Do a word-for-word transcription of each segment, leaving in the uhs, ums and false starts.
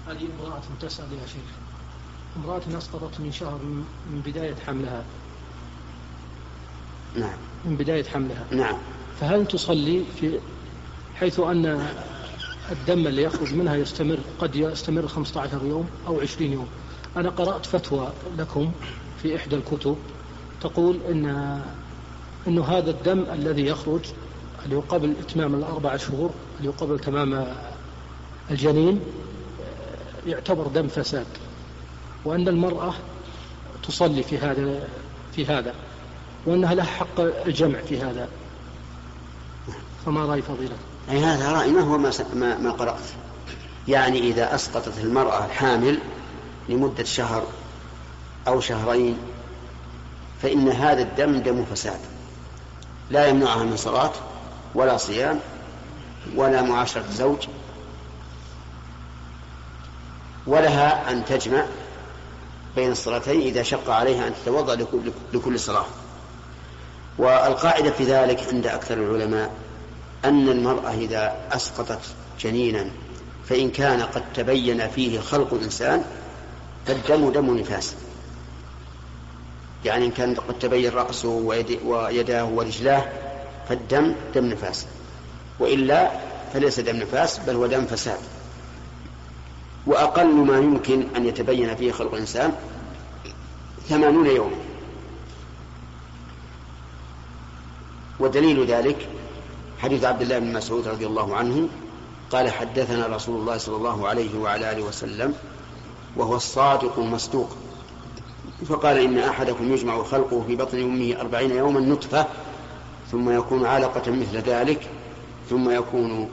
هذه امرأة تسأل يا شيخ، امرأة أسقطت من شهر من بداية حملها. نعم. من بداية حملها. نعم. فهل تصلي في حيث أن الدم اللي يخرج منها يستمر، قد يستمر خمسة عشر يوم أو عشرين يوم؟ أنا قرأت فتوى لكم في إحدى الكتب تقول إن إنه هذا الدم الذي يخرج اللي قبل إتمام الأربع شهور، اللي قبل تمام الجنين، يعتبر دم فساد، وأن المرأة تصلي في هذا في هذا وأنها لها حق الجمع في هذا. فما رأي فضيلة؟ أي هذا رأي ما هو ما, ما, ما قرأت. يعني إذا أسقطت المرأة الحامل لمدة شهر أو شهرين فإن هذا الدم دم فساد لا يمنعها من صلاة ولا صيام ولا معاشرة زوج، ولها أن تجمع بين الصلاتين إذا شق عليها أن تتوضأ لكل, لكل صلاة. والقاعدة في ذلك عند أكثر العلماء أن المرأة إذا أسقطت جنينا فإن كان قد تبين فيه خلق الإنسان فالدم دم نفاس، يعني إن كان قد تبين رأسه ويداه ورجلاه فالدم دم نفاس، وإلا فليس دم نفاس بل هو دم فساد. وأقل ما يمكن أن يتبين فيه خلق الإنسان ثمانون يوما. ودليل ذلك حديث عبد الله بن مسعود رضي الله عنه قال حدثنا رسول الله صلى الله عليه وعلى آله وسلم وهو الصادق المصدوق فقال إن أحدكم يجمع خلقه في بطن أمه أربعين يوما نطفة ثم يكون علقة مثل ذلك ثم يكون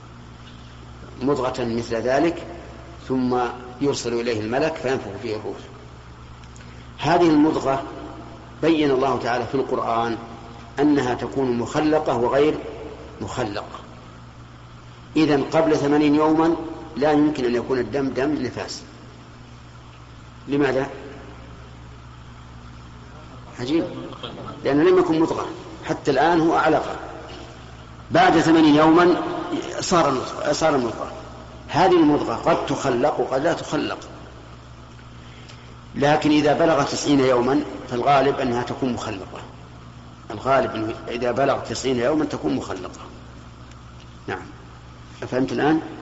مضغة مثل ذلك ثم يرسل إليه الملك فينفخ فيه الروح. هذه المضغة بين الله تعالى في القرآن أنها تكون مخلقة وغير مخلقة. إذن قبل ثمانين يوما لا يمكن أن يكون الدم دم نفاس. لماذا؟ عجيب، لأنه لم يكن مضغة حتى الآن هو علقة. بعد ثمانين يوما صار صار مضغة. هذه المضغة قد تخلق وقد لا تخلق، لكن إذا بلغ تسعين يوما فالغالب أنها تكون مخلقة. الغالب إذا بلغ تسعين يوما تكون مخلقة. نعم، فهمت الآن؟